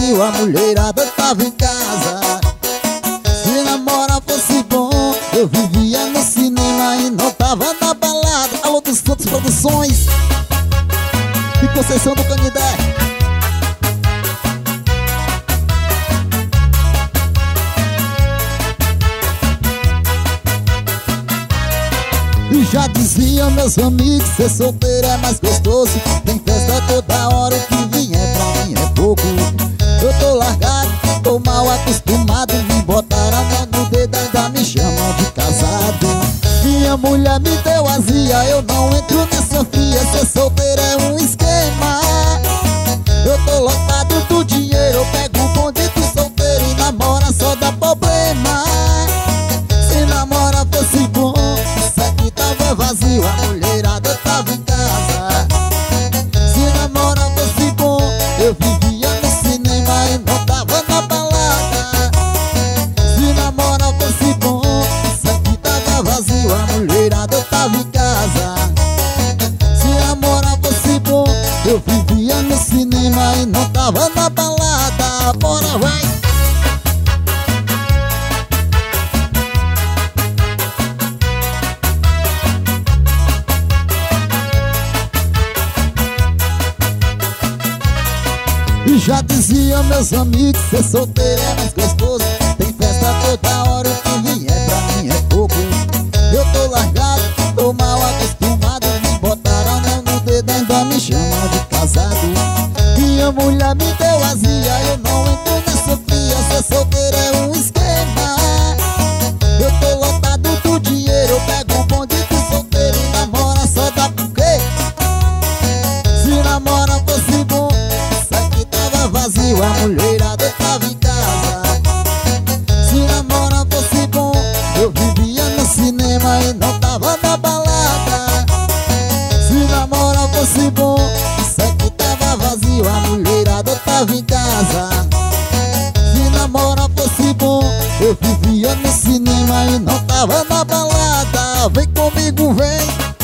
vazio, a mulherada tava em casa. Se namorar fosse bom, eu vivia no cinema e não tava na balada. Alô dos Santos Produções e Conceição do Canidé. E já diziam meus amigos, ser solteiro é mais gostoso. Tem festa toda hora, o que vier pra mim é pouco. Eu tô largado, tô mal acostumado. Me botaram a mão no dedo, ainda me chamam de casado. Minha mulher me deu azia, eu não entro nessa fria. Ser solteiro é um esquema. Eu tô lotado do dinheiro, eu pego o bonde do solteiro e namora só dá problema. Se namora fosse bom, isso aqui tava vazio, a mulherada tava em casa. Se namora fosse bom, eu vivia no cinema e não tava na balada. Se namora fosse bom, isso aqui tava vazio, a mulherada tava em casa. Se namora fosse bom, eu vivia no cinema e não tava na balada. Bora, vai! E já diziam meus amigos, ser solteiro é mais gostoso. Tem festa toda hora, o que vier pra mim é pouco. Eu tô largado, tô mal acostumado. Me botaram a mão no dedo, ainda me chamam de casado. Minha mulher me deu azia, eu não entro nessa fria. Ser solteiro é um esquema. Eu tô lotado do dinheiro, eu pego o bonde do solteiro e namora só dá por quê? Se namora fosse bom, vazio, a mulherada tava em casa. Se namora fosse bom, eu vivia no cinema e não tava na balada. Se namora fosse bom, isso aqui tava vazio, a mulherada tava em casa. Se namora fosse bom, eu vivia no cinema e não tava na balada. Vem comigo, vem!